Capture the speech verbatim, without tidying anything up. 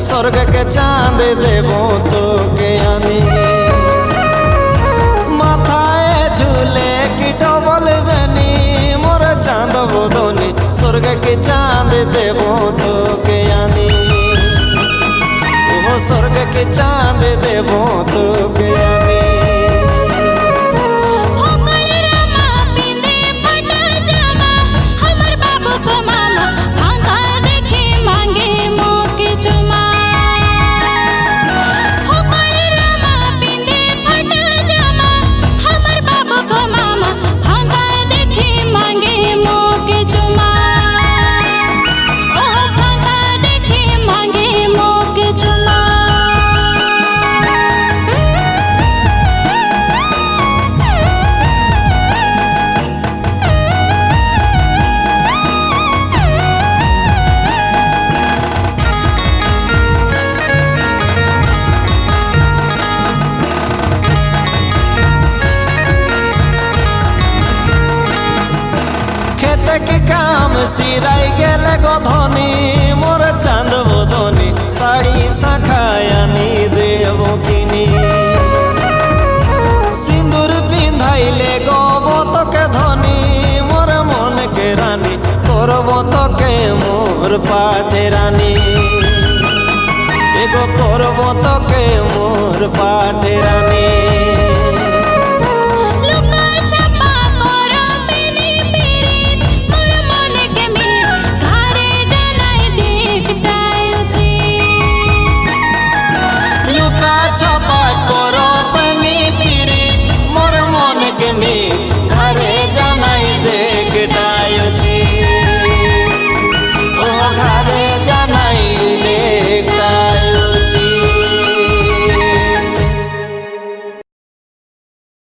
स्वर्ग के चांद देवो तो के आनी माथाए झूले की डबल बनी मोर चांद बोधनी स्वर्ग के चांद देवो तो के आनी वो स्वर्ग के चांद देवो तो के आनी के काम सिराई गेले गधनी मोर चांद बोधनी साड़ी शाखायानी देवो किनी सिंदूर पिंधाइले गबो तो के धनी मोर मन के रानी करबो तो के मोर पाटे रानी एगो करबो तो के मोर पाटे रानी।